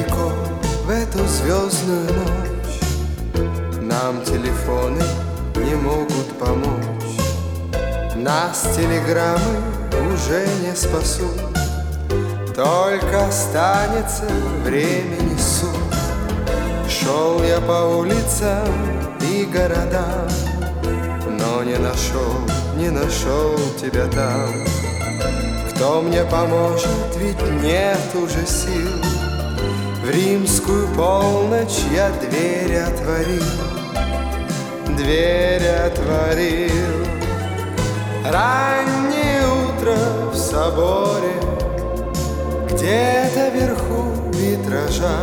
далеко в эту звездную ночь. Нам телефоны не могут помочь. Нас телеграммы уже не спасут. Только останется времени суд. Шел я по улицам и городам, но не нашел тебя там. Кто мне поможет, ведь нет уже сил. В римскую полночь я дверь отворил. Раннее утро в соборе, где-то вверху витража.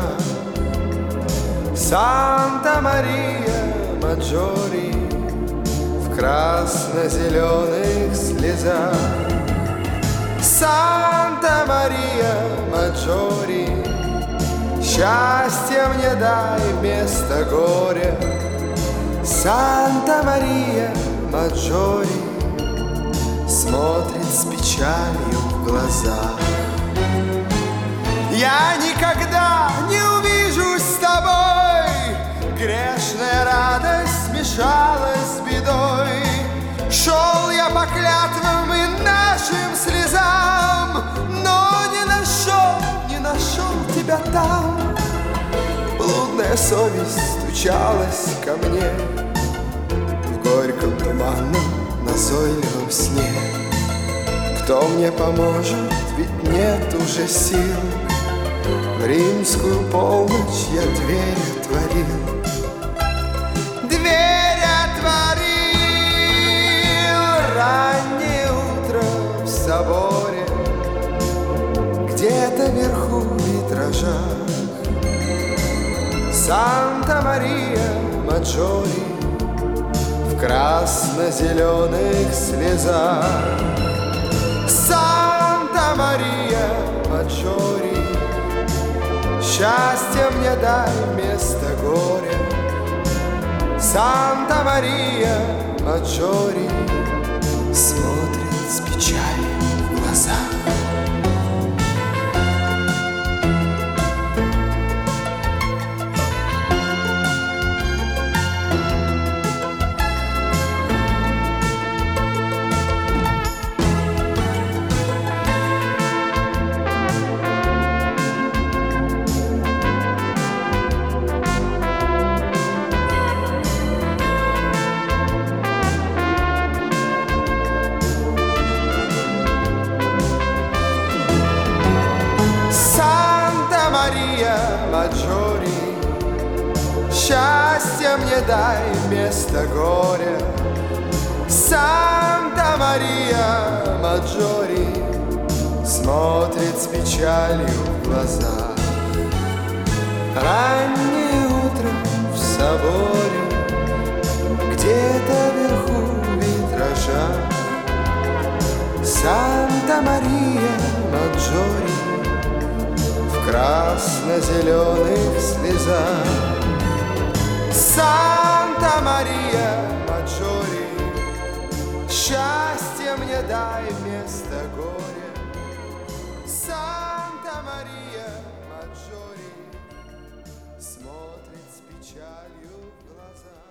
Санта-Мария-Маджори в красно-зеленых слезах. Санта-Мария-Маджори, счастье мне дай вместо горя. Санта-Мария-Маджори смотрит с печалью в глазах. Я никогда не увижусь с тобой, грешная радость смешалась с бедой. Шел я по клятвам и нашим слезам, но не нашел тебя там. Блудная совесть стучалась ко мне в горьком, туманном, назойливом сне. Кто мне поможет, ведь нет уже сил. В римскую полночь я дверь отворил. Раннее утро в соборе, где-то вверху витража. Санта-Мария-Маджори в красно-зеленых слезах. Санта-Мария-Маджори, счастье мне дай вместо горя. Санта-Мария-Маджори смотрит с печалью в глазах. Санта-Мария-Маджори, счастье мне дай вместо горя. Санта-Мария-Маджори смотрит с печалью в глаза. Раннее утро в соборе, где-то вверху витража. Санта-Мария-Маджори в красно-зеленых слезах. Санта-Мария-Маджори, счастье мне дай вместо горя. Санта-Мария-Маджори смотрит с печалью в глаза.